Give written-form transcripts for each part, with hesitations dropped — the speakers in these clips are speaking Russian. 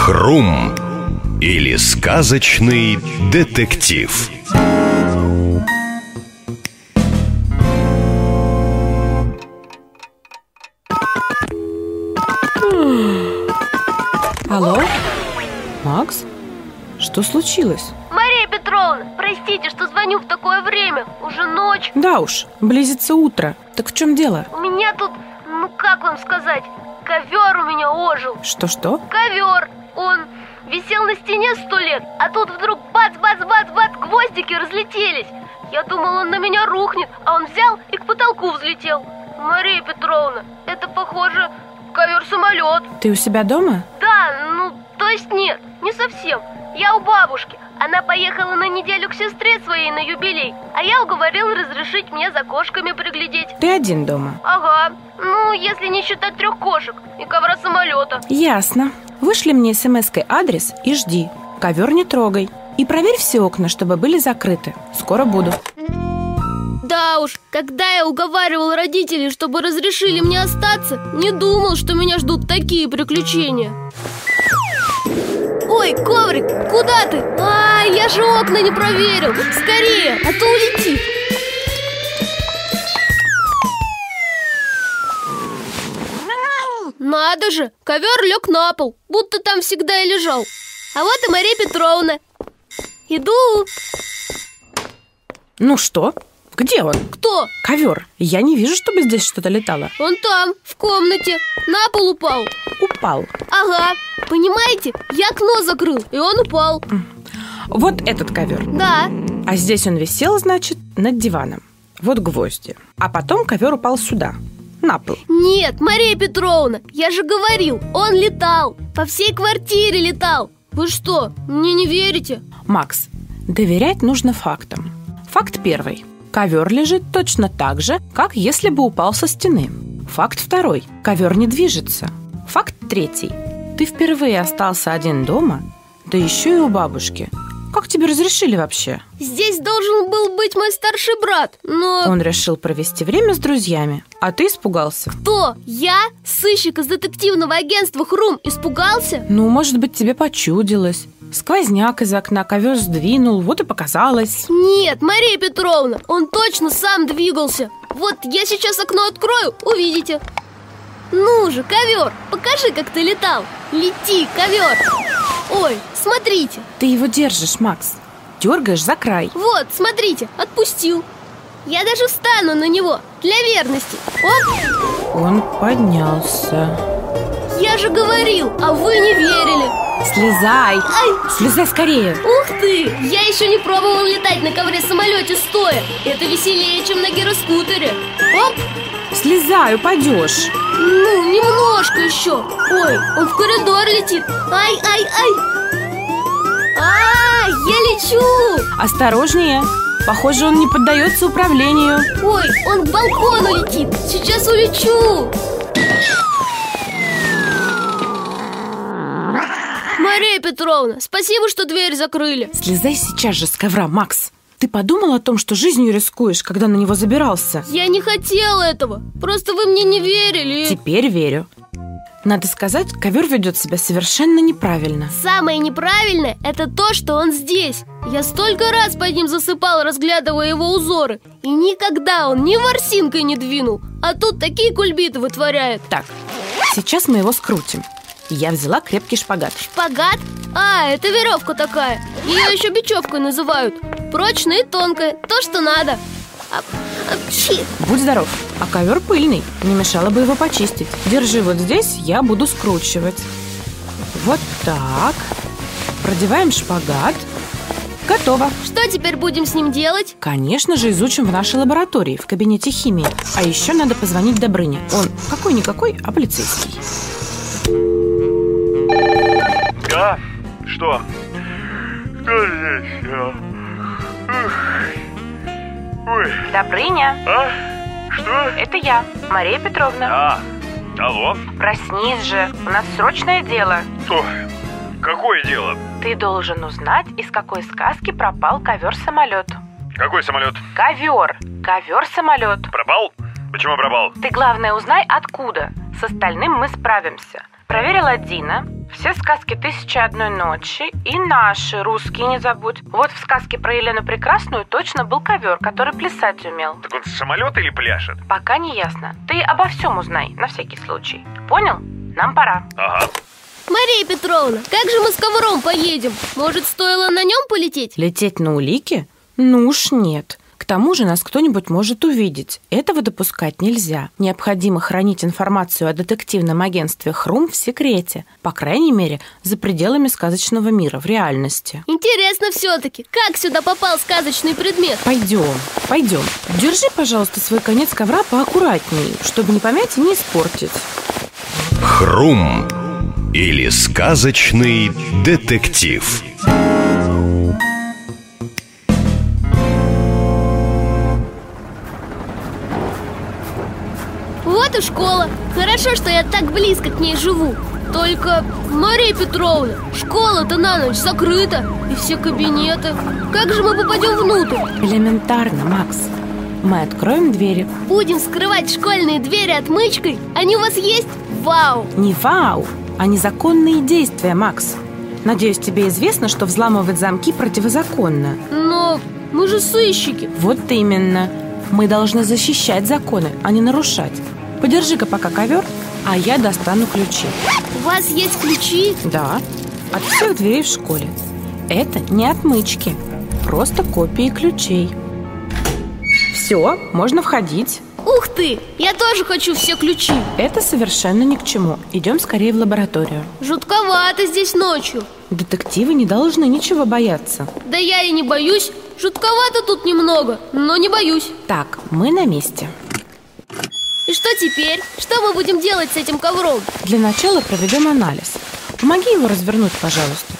Хрум или сказочный детектив. Алло? Макс? Что случилось? Мария Петровна, простите, что звоню в такое время. Уже ночь. Да уж, близится утро. Так в чем дело? У меня тут, как вам сказать, ковер у меня ожил. Что? Ковер. Он висел на стене 100 лет, а тут вдруг бац-бац-бац-бац, гвоздики разлетелись. Я думал, он на меня рухнет, а он взял и к потолку взлетел. Мария Петровна, это похоже ковер-самолет. Ты у себя дома? Да, то есть нет, не совсем. Я у бабушки. Она поехала на неделю к сестре своей на юбилей, а я уговорил разрешить мне за кошками приглядеть. Ты один дома? Ага, если не считать 3 кошек и ковра-самолета. Ясно. Вышли мне смс-кой адрес и жди. Ковер не трогай. И проверь все окна, чтобы были закрыты. Скоро буду. Да уж, когда я уговаривал родителей, чтобы разрешили мне остаться, не думал, что меня ждут такие приключения. Ой, коврик, куда ты? Я же окна не проверил. Скорее, а то улетит. Надо же, ковер лег на пол, будто там всегда и лежал. А вот и Мария Петровна. Иду. Ну что? Где он? Кто? Ковер. Я не вижу, чтобы здесь что-то летало. Он там, в комнате. На пол упал. Упал? Ага. Понимаете, я окно закрыл, и он упал. Вот этот ковер? Да. А здесь он висел, значит, над диваном. Вот гвозди. А потом ковер упал сюда, на пол. Нет, Мария Петровна, я же говорил, он летал. По всей квартире летал. Вы что, мне не верите? Макс, доверять нужно фактам. Факт первый. Ковер лежит точно так же, как если бы упал со стены. Факт второй. Ковер не движется. Факт третий. Ты впервые остался один дома, да еще и у бабушки. Как тебе разрешили вообще? Здесь должен был быть мой старший брат, но... Он решил провести время с друзьями, а ты испугался. Кто? Я? Сыщик из детективного агентства «Хрум» испугался? Может быть, тебе почудилось. Сквозняк из окна, ковер сдвинул, вот и показалось. Нет, Мария Петровна, он точно сам двигался. Вот я сейчас окно открою, увидите. Ну же, ковер, покажи, как ты летал. Лети, ковер. Ой, смотрите. Ты его держишь, Макс. Дергаешь за край. Вот, смотрите, отпустил. Я даже встану на него, для верности. Оп. Он поднялся. Я же говорил, а вы не верили. Слезай. Слезай скорее. Ух ты, я еще не пробовал летать на ковре-самолете стоя. Это веселее, чем на гироскутере. Оп. Слезай, упадешь. Немножко еще. Ой, он в коридор летит. Ай. Я лечу. Осторожнее. Похоже, он не поддается управлению. Ой, он к балкону летит. Сейчас улечу. Мария Петровна, спасибо, что дверь закрыли. Слезай сейчас же с ковра, Макс. Ты подумал о том, что жизнью рискуешь, когда на него забирался? Я не хотела этого. Просто вы мне не верили. Теперь верю. Надо сказать, ковер ведет себя совершенно неправильно. Самое неправильное – это то, что он здесь. Я столько раз под ним засыпал, разглядывая его узоры. И никогда он ни ворсинкой не двинул. А тут такие кульбиты вытворяет. Так, сейчас мы его скрутим. Я взяла крепкий шпагат. Шпагат? Это веревка такая. Ее еще бечевкой называют. Прочная и тонкая, то, что надо. Будь здоров. А ковер пыльный, не мешало бы его почистить. Держи вот здесь, я буду скручивать. Вот так. Продеваем шпагат. Готово. Что теперь будем с ним делать? Конечно же, изучим в нашей лаборатории, в кабинете химии. А еще надо позвонить Добрыне. Он какой-никакой, а полицейский. Да? Что? Кто здесь? Ой. Добрыня. Что? Это я, Мария Петровна. Алло? Проснись же, у нас срочное дело. Что? Какое дело? Ты должен узнать, из какой сказки пропал ковер-самолет. Какой самолет? Ковер. Ковер-самолет. Пропал? Почему пропал? Ты, главное, узнай, откуда. С остальным мы справимся. Проверила Дина. Все сказки «Тысячи и одной ночи» и наши, русские, не забудь. Вот в сказке про Елену Прекрасную точно был ковер, который плясать умел. Так он самолет или пляшет? Пока не ясно. Ты обо всем узнай, на всякий случай. Понял? Нам пора. Ага. Мария Петровна, как же мы с ковром поедем? Может, стоило на нем полететь? Лететь на улики? Ну уж нет. К тому же нас кто-нибудь может увидеть. Этого допускать нельзя. Необходимо хранить информацию о детективном агентстве «Хрум» в секрете. По крайней мере, за пределами сказочного мира, в реальности. Интересно все-таки, как сюда попал сказочный предмет? Пойдем. Держи, пожалуйста, свой конец ковра поаккуратнее, чтобы не помять и не испортить. Хрум или сказочный детектив. Вот и школа. Хорошо, что я так близко к ней живу. Только, Мария Петровна, школа-то на ночь закрыта. И все кабинеты. Как же мы попадем внутрь? Элементарно, Макс. Мы откроем двери. Будем вскрывать школьные двери отмычкой? Они у вас есть? Вау! Не вау, а незаконные действия, Макс. Надеюсь, тебе известно, что взламывать замки противозаконно. Но мы же сыщики. Вот именно. Мы должны защищать законы, а не нарушать. Подержи-ка пока ковер, а я достану ключи. У вас есть ключи? Да, от всех дверей в школе. Это не отмычки, просто копии ключей. Все, можно входить. Ух ты! Я тоже хочу все ключи. Это совершенно ни к чему. Идем скорее в лабораторию. Жутковато здесь ночью. Детективы не должны ничего бояться. Да я и не боюсь. Жутковато тут немного, но не боюсь. Так, мы на месте. И что теперь? Что мы будем делать с этим ковром? Для начала проведем анализ. Помоги его развернуть, пожалуйста.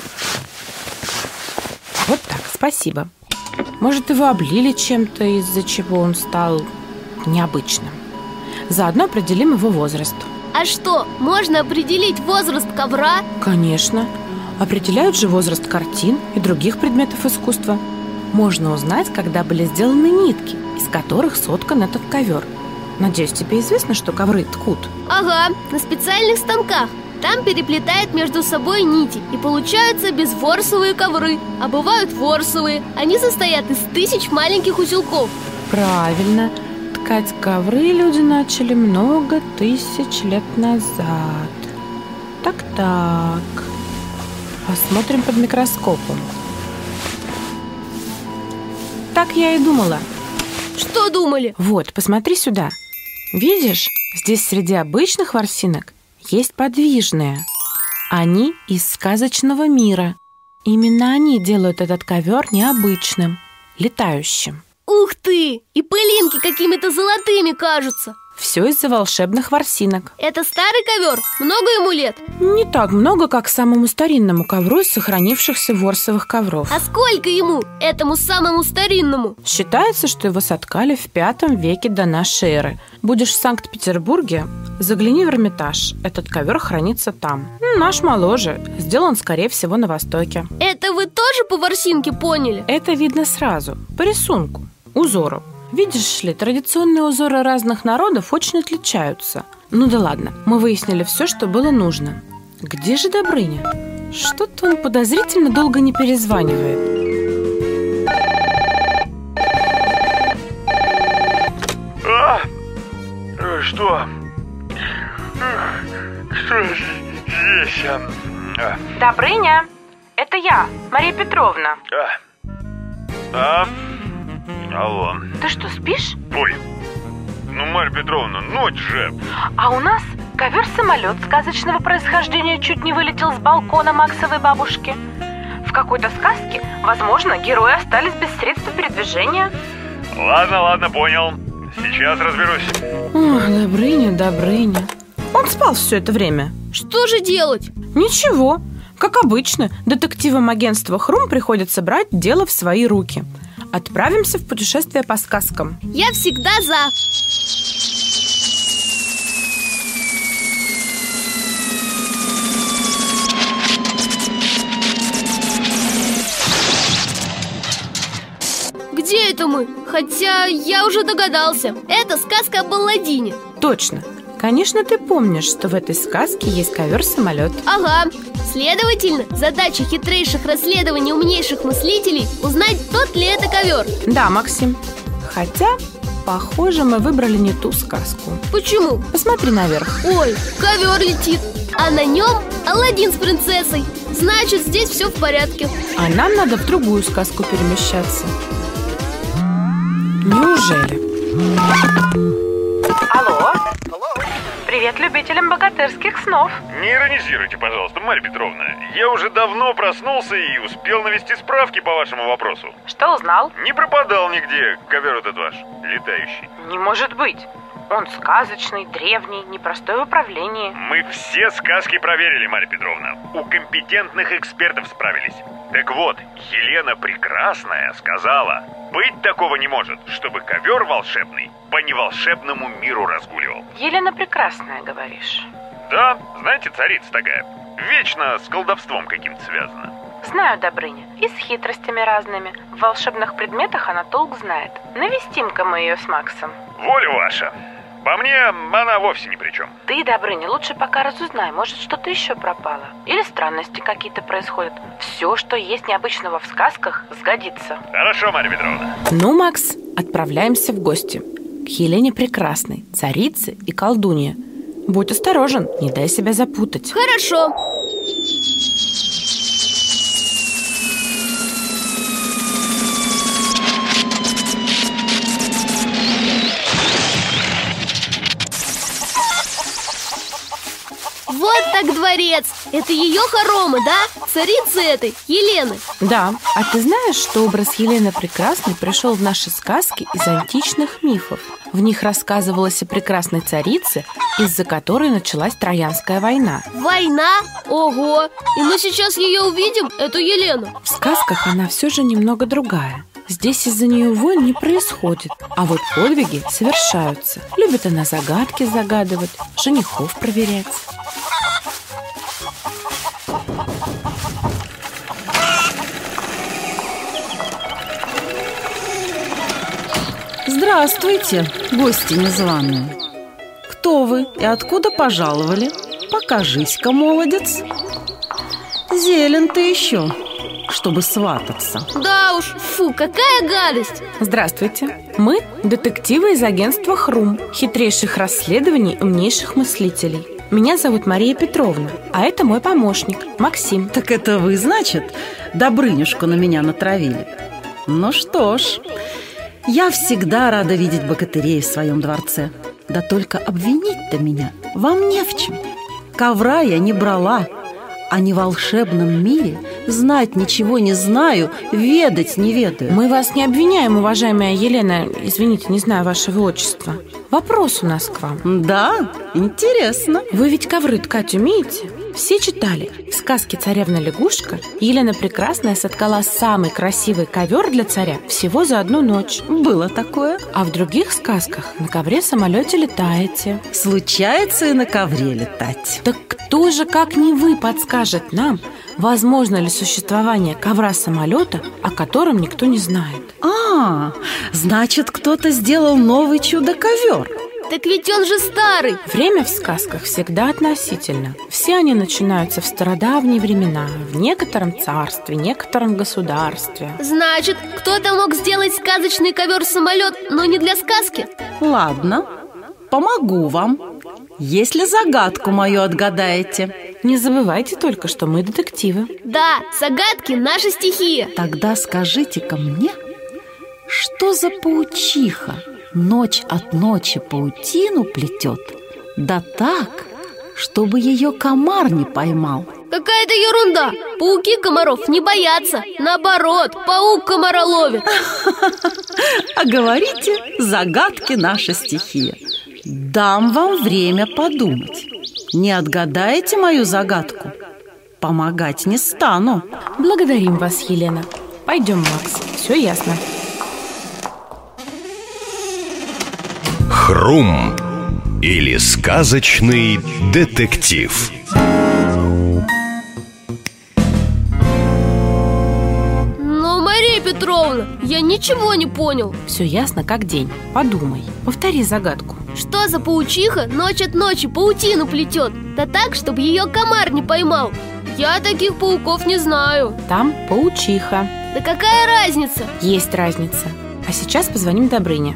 Вот так, спасибо. Может, его облили чем-то, из-за чего он стал необычным. Заодно определим его возраст. А что, можно определить возраст ковра? Конечно. Определяют же возраст картин и других предметов искусства. Можно узнать, когда были сделаны нитки, из которых соткан этот ковер. Надеюсь, тебе известно, что ковры ткут? Ага, на специальных станках. Там переплетают между собой нити, и получаются безворсовые ковры. А бывают ворсовые. Они состоят из тысяч маленьких узелков. Правильно. Ткать ковры люди начали много тысяч лет назад. Так. Посмотрим под микроскопом. Так я и думала. Что думали? Вот, посмотри сюда. Видишь, здесь среди обычных ворсинок есть подвижные. Они из сказочного мира. Именно они делают этот ковер необычным, летающим. Ух ты! И пылинки какими-то золотыми кажутся. Все из-за волшебных ворсинок. Это старый ковер? Много ему лет? Не так много, как самому старинному ковру из сохранившихся ворсовых ковров. А сколько ему, этому самому старинному? Считается, что его соткали в V веке до нашей эры. Будешь в Санкт-Петербурге, загляни в Эрмитаж. Этот ковер хранится там. Наш моложе, сделан, скорее всего, на Востоке. Это вы тоже по ворсинке поняли? Это видно сразу, по рисунку, узору. Видишь ли, традиционные узоры разных народов очень отличаются. Ну да ладно, мы выяснили все, что было нужно. Где же Добрыня? Что-то он подозрительно долго не перезванивает. Что? Что здесь? Добрыня, это я, Мария Петровна. Алло. Ты что, спишь? Ой, ну, Марья Петровна, ночь же. А у нас ковер-самолет сказочного происхождения чуть не вылетел с балкона Максовой бабушки. В какой-то сказке, возможно, герои остались без средств передвижения. Ладно, понял. Сейчас разберусь. Ох, Добрыня. Он спал все это время. Что же делать? Ничего. Как обычно, детективам агентства «Хрум» приходится брать дело в свои руки. Отправимся в путешествие по сказкам. Я всегда за. Где это мы? Хотя я уже догадался. Это сказка об Аладдине. Точно. Конечно, ты помнишь, что в этой сказке есть ковер-самолет. Ага. Следовательно, задача хитрейших расследований умнейших мыслителей — узнать, тот ли это ковер. Да, Максим. Хотя, похоже, мы выбрали не ту сказку. Почему? Посмотри наверх. Ой, ковер летит, а на нем Аладдин с принцессой. Значит, здесь все в порядке. А нам надо в другую сказку перемещаться. Неужели? Алло? Привет любителям богатырских снов. Не иронизируйте, пожалуйста, Марья Петровна. Я уже давно проснулся и успел навести справки по вашему вопросу. Что узнал? Не пропадал нигде ковер этот ваш, летающий. Не может быть. Он сказочный, древний, непростой в управлении. Мы все сказки проверили, Марья Петровна. У компетентных экспертов справились. Так вот, Елена Прекрасная сказала, быть такого не может, чтобы ковер волшебный по неволшебному миру разгуливал. Елена Прекрасная, говоришь? Да, знаете, царица такая. Вечно с колдовством каким-то связана. Знаю, Добрыня, и с хитростями разными. В волшебных предметах она толк знает. Навестим-ка мы ее с Максом. Воля ваша. По мне, она вовсе ни при чем. Ты, Добрыня, лучше пока разузнай. Может, что-то еще пропало. Или странности какие-то происходят. Все, что есть необычного в сказках, сгодится. Хорошо, Марья Петровна. Ну, Макс, отправляемся в гости к Елене Прекрасной, царице и колдунье. Будь осторожен, не дай себя запутать. Хорошо. Вот так дворец. Это ее хоромы, да? Царицы этой, Елены. Да, а ты знаешь, что образ Елены Прекрасной пришел в наши сказки из античных мифов? В них рассказывалось о прекрасной царице, из-за которой началась Троянская война. Война? Ого! И мы сейчас ее увидим, эту Елену. В сказках она все же немного другая. Здесь из-за нее войн не происходит, а вот подвиги совершаются. Любит она загадки загадывать, женихов проверять. Здравствуйте, гости незваные. Кто вы и откуда пожаловали? Покажись-ка, молодец. Зелен ты еще, чтобы свататься. Да уж, фу, какая гадость. Здравствуйте. Мы детективы из агентства «Хрум», хитрейших расследований умнейших мыслителей. Меня зовут Мария Петровна, а это мой помощник, Максим. Так это вы, значит, Добрынюшку на меня натравили? Ну что ж, я всегда рада видеть богатырей в своем дворце. Да только обвинить-то меня вам не в чем. Ковра я не брала, о неволшебном мире знать ничего не знаю, ведать не ведаю. Мы вас не обвиняем, уважаемая Елена. Извините, не знаю вашего отчества. Вопрос у нас к вам. Да, интересно. Вы ведь ковры ткать умеете? Все читали. В сказке «Царевна лягушка» Елена Прекрасная соткала самый красивый ковер для царя всего за одну ночь. Было такое. А в других сказках на ковре-самолете летаете. Случается и на ковре летать. Так кто же, как не вы, подскажет нам, возможно ли существование ковра-самолета, о котором никто не знает? Значит, кто-то сделал новый чудо-ковер. Так ведь он же старый. Время в сказках всегда относительно. Все они начинаются в стародавние времена, в некотором царстве, некотором государстве. Значит, кто-то мог сделать сказочный ковер-самолет, но не для сказки? Ладно, помогу вам, если загадку мою отгадаете. Не забывайте только, что мы детективы. Да, загадки — наша стихия. Тогда скажите-ка мне, что за паучиха ночь от ночи паутину плетет, да так, чтобы ее комар не поймал? Какая-то ерунда. Пауки комаров не боятся. Наоборот, паук комара ловит. А говорите, загадки наша стихия. Дам вам время подумать. Не отгадаете мою загадку? Помогать не стану. Благодарим вас, Елена. Пойдем, Макс, все ясно. Хрум или сказочный детектив. Но, Мария Петровна, я ничего не понял. Все ясно, как день. Подумай, повтори загадку. Что за паучиха ночь от ночи паутину плетет? Да так, чтобы ее комар не поймал. Я таких пауков не знаю. Там паучиха. Да какая разница? Есть разница. А сейчас позвоним Добрыне.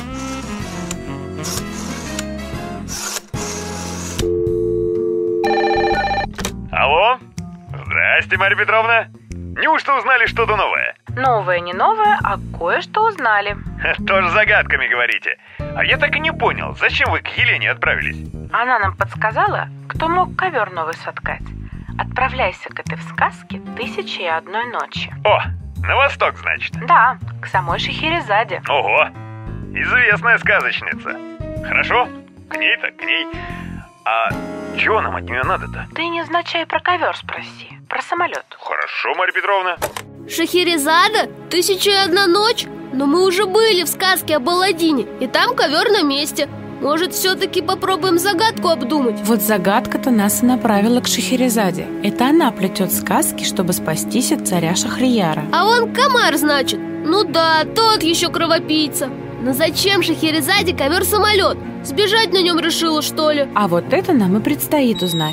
Алло? Здрасте, Марья Петровна. Неужто узнали что-то новое? Новое не новое, а кое-что узнали. Тоже загадками говорите. А я так и не понял, зачем вы к Елене отправились? Она нам подсказала, кто мог ковер новый соткать. Отправляйся-ка ты в сказки «1000 и одной ночи». О, на восток, значит? Да, к самой Шахерезаде. Ого, известная сказочница. Хорошо, к ней-то, к ней. А чего нам от нее надо-то? Ты невзначай про ковер спроси, про самолет. Хорошо, Марья Петровна. Шахерезада? 1001 ночь? Но мы уже были в сказке об Аладдине, и там ковер на месте. Может, все-таки попробуем загадку обдумать? Вот загадка-то нас и направила к Шахерезаде. Это она плетет сказки, чтобы спастись от царя Шахрияра. А он комар, значит? Ну да, тот еще кровопийца. Но зачем Шахерезаде ковер-самолет? Сбежать на нем решила, что ли? А вот это нам и предстоит узнать.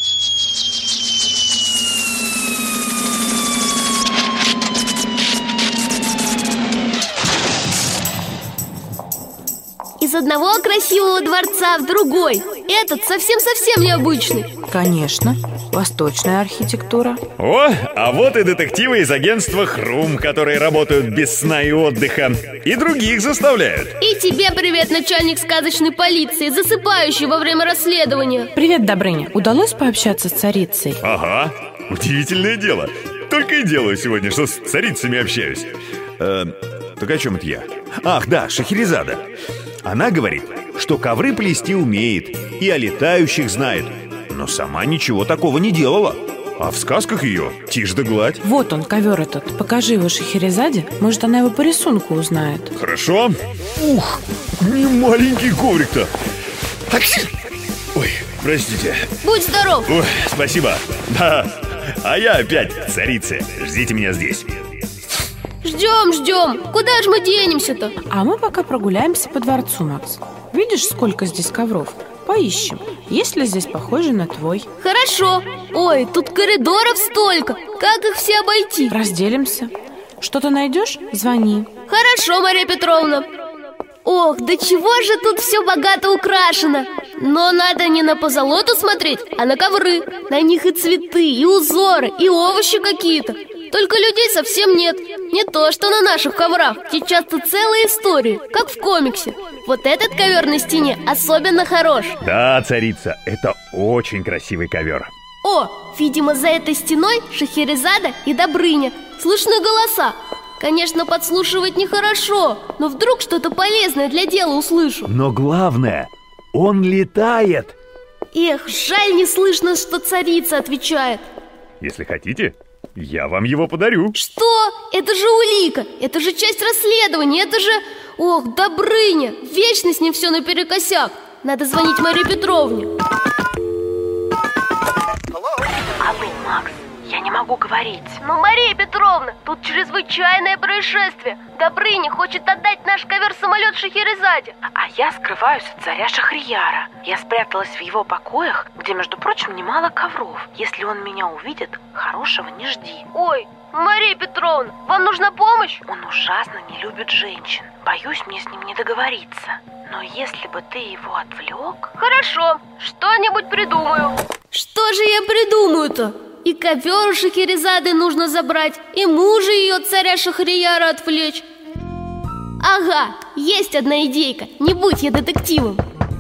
Из одного красивого дворца в другой. Этот совсем-совсем необычный. Конечно, восточная архитектура. О, а вот и детективы из агентства «Хрум», которые работают без сна и отдыха. И других заставляют. И тебе привет, начальник сказочной полиции, засыпающий во время расследования. Привет, Добрыня. Удалось пообщаться с царицей? Ага, удивительное дело. Только и делаю сегодня, что с царицами общаюсь. Так о чем это я? Ах, да, Шахерезада. Она говорит, что ковры плести умеет и о летающих знает, но сама ничего такого не делала. А в сказках ее тишь да гладь. Вот он, ковер этот. Покажи его Шахерезаде. Может, она его по рисунку узнает. Хорошо. Ух, не маленький коврик-то. Ой, простите. Будь здоров. Ой, спасибо. Да. А я опять к царице. Ждите меня здесь. Ждем. Куда же мы денемся-то? А мы пока прогуляемся по дворцу, Макс. Видишь, сколько здесь ковров? Поищем, есть ли здесь похожий на твой. Хорошо. Ой, тут коридоров столько. Как их все обойти? Разделимся. Что-то найдешь? Звони. Хорошо, Марья Петровна. Ох, да чего же тут все богато украшено. Но надо не на позолоту смотреть, а на ковры. На них и цветы, и узоры, и овощи какие-то. Только людей совсем нет. Не то, что на наших коврах. Тут часто целые истории, как в комиксе. Вот этот ковер на стене особенно хорош. Да, царица, это очень красивый ковер. О, видимо, за этой стеной Шахерезада и Добрыня. Слышны голоса. Конечно, подслушивать нехорошо, но вдруг что-то полезное для дела услышу. Но главное, он летает. Эх, жаль, не слышно, что царица отвечает. Если хотите, я вам его подарю. Что? Это же улика, это же часть расследования, это же... Ох, Добрыня, вечно с ним все наперекосяк. Надо звонить Марии Петровне. Алло, Макс, я не могу говорить. Ну, Мария Петровна, тут чрезвычайное происшествие. Добрыня хочет отдать наш ковер-самолет Шахерезаде. А я скрываюсь от царя Шахрияра. Я спряталась в его покоях, где, между прочим, немало ковров. Если он меня увидит, хорошего не жди. Ой, Мария Петровна, вам нужна помощь? Он ужасно не любит женщин. Боюсь, мне с ним не договориться. Но если бы ты его отвлек... Хорошо, что-нибудь придумаю. Что же я придумаю-то? И ковер у Шахерезады нужно забрать, и мужа ее, царя Шахрияра, отвлечь. Ага, есть одна идейка. Не будь я детективом.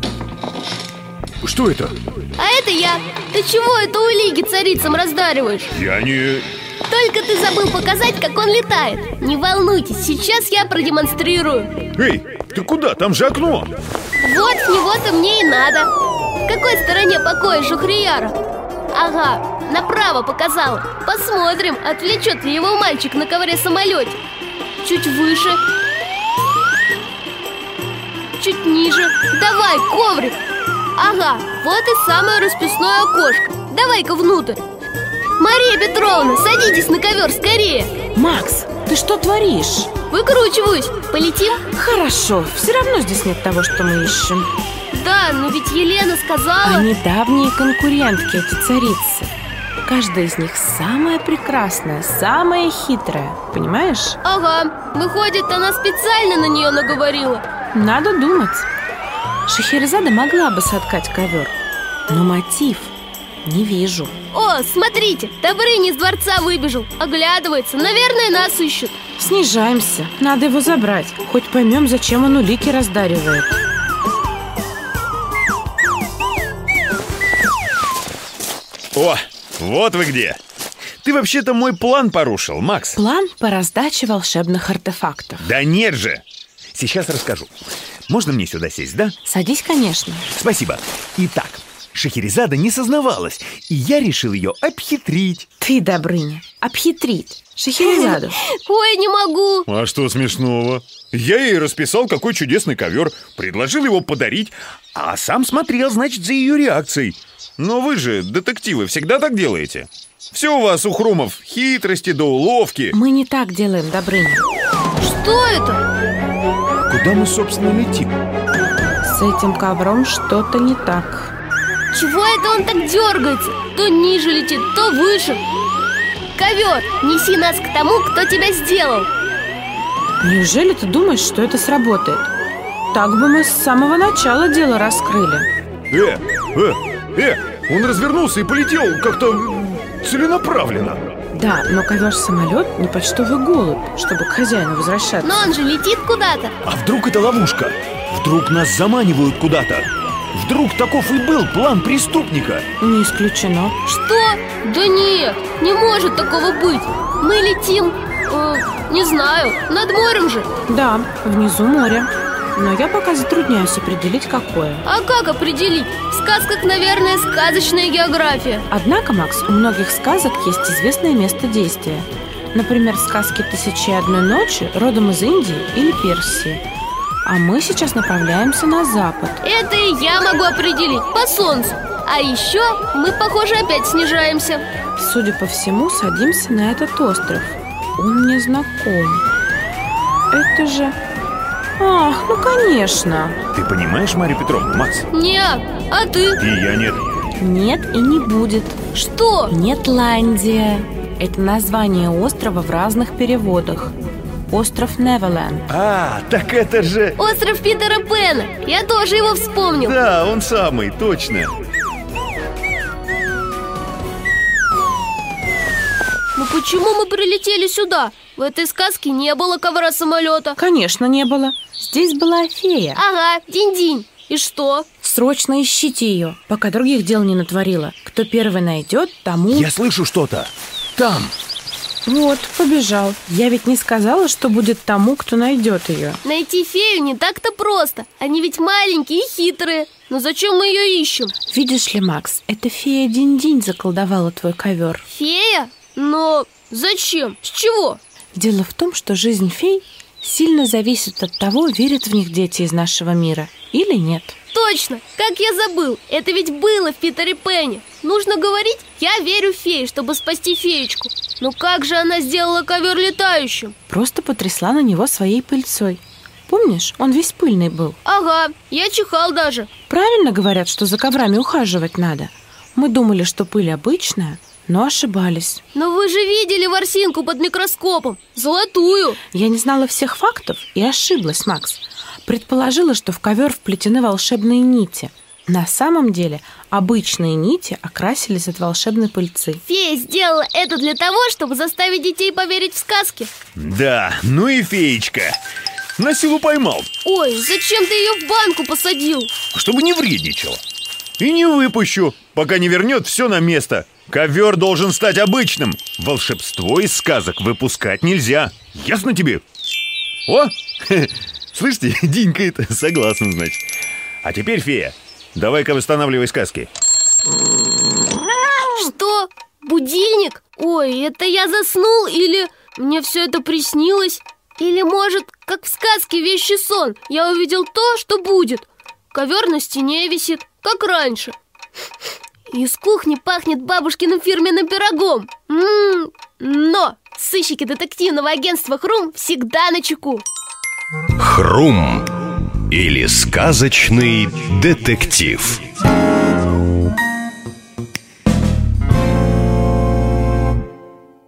Что это? А это я. Ты чего это улики царицам раздариваешь? Я не... Только ты забыл показать, как он летает. Не волнуйтесь, сейчас я продемонстрирую. Эй, ты куда? Там же окно. Вот в него-то мне и надо. В какой стороне покоя Шахрияра? Ага, направо показала. Посмотрим, отвлечет ли его мальчик на ковре-самолете. Чуть выше. Чуть ниже. Давай, коврик. Ага, вот и самое расписное окошко. Давай-ка внутрь. Мария Петровна, садитесь на ковер скорее. Макс, ты что творишь? Выкручиваюсь. Полетим? Хорошо, все равно здесь нет того, что мы ищем. Да, но ведь Елена сказала... Они давние конкурентки, эти царицы. Каждая из них самая прекрасная, самая хитрая, понимаешь? Ага, выходит, она специально на нее наговорила. Надо думать. Шахерезада могла бы соткать ковер, но мотив не вижу. О, смотрите, Добрыня из дворца выбежал. Оглядывается, наверное, нас ищут. Снижаемся, надо его забрать. Хоть поймем, зачем он улики раздаривает. О, вот вы где. Ты вообще-то мой план порушил, Макс. План по раздаче волшебных артефактов. Да нет же. Сейчас расскажу. Можно мне сюда сесть, да? Садись, конечно. Спасибо. Итак, Шахерезада не сознавалась, и я решил ее обхитрить. Ты, Добрыня, обхитрить Шахерезаду. Ой, не могу. А что смешного? Я ей расписал, какой чудесный ковер, предложил его подарить, а сам смотрел, значит, за ее реакцией. Но вы же, детективы, всегда так делаете. Все у вас, у Хрумов, хитрости да уловки. Мы не так делаем, Добрыня. Что это? Куда мы, собственно, летим? С этим ковром что-то не так. Чего это он так дергается? То ниже летит, то выше. Ковер, неси нас к тому, кто тебя сделал. Неужели ты думаешь, что это сработает? Так бы мы с самого начала дело раскрыли. Он развернулся и полетел как-то целенаправленно. Да, но ковер-самолет не почтовый голубь, чтобы к хозяину возвращаться. Но он же летит куда-то. А вдруг это ловушка? Вдруг нас заманивают куда-то? Вдруг таков и был план преступника? Не исключено. Что? Да нет, не может такого быть. Мы летим, не знаю, над морем же. Да, внизу море. Но я пока затрудняюсь определить, какое. А как определить? В сказках, наверное, сказочная география. Однако, Макс, у многих сказок есть известное место действия. Например, сказки «Тысячи и одной ночи» родом из Индии или Персии. А мы сейчас направляемся на запад. Это и я могу определить по солнцу. А еще мы, похоже, опять снижаемся. Судя по всему, садимся на этот остров. Он мне знаком. Это же... Ах, ну конечно. Ты понимаешь, Марья Петровна, Макс? Не, а ты? И я нет. Нет и не будет. Что? Нетландия. Это название острова в разных переводах. Остров Неверленд. А, так это же... Остров Питера Пэна. Я тоже его вспомнил. Да, он самый, точно. Ну почему мы прилетели сюда? В этой сказке не было ковра-самолета. Конечно, не было. Здесь была фея. Ага, динь-динь. И что? Срочно ищите ее, пока других дел не натворила. Кто первый найдет, тому... Я слышу что-то. Там. Вот, побежал. Я ведь не сказала, что будет тому, кто найдет ее. Найти фею не так-то просто. Они ведь маленькие и хитрые. Но зачем мы ее ищем? Видишь ли, Макс, эта фея Динь-Динь заколдовала твой ковер. Фея? Но зачем? С чего? Дело в том, что жизнь фей сильно зависит от того, верят в них дети из нашего мира или нет. Точно! Как я забыл! Это ведь было в Питере Пэне. Нужно говорить: я верю в феи, чтобы спасти феечку. Но как же она сделала ковер летающим? Просто потрясла на него своей пыльцой. Помнишь, он весь пыльный был. Ага, я чихал даже. Правильно говорят, что за коврами ухаживать надо. Мы думали, что пыль обычная, но ошибались. Но вы же видели ворсинку под микроскопом. Золотую. Я не знала всех фактов и ошиблась, Макс. Предположила, что в ковер вплетены волшебные нити. На самом деле обычные нити окрасились от волшебной пыльцы. Фея сделала это для того, чтобы заставить детей поверить в сказки. Да, ну и феечка. На силу поймал. Ой, зачем ты ее в банку посадил? Чтобы не вредничала. И не выпущу, пока не вернет все на место. Ковер должен стать обычным. Волшебство из сказок выпускать нельзя. Ясно тебе? О, слышите, динькает. Согласен, значит. А теперь, фея, давай-ка восстанавливай сказки. Что? Будильник? Ой, это я заснул или мне все это приснилось? Или, может, как в сказке «Вещий сон», я увидел то, что будет. Ковер на стене висит, как раньше. Из кухни пахнет бабушкиным фирменным пирогом. Но Сыщики детективного агентства «Хрум» всегда начеку. Хрум или сказочный детектив.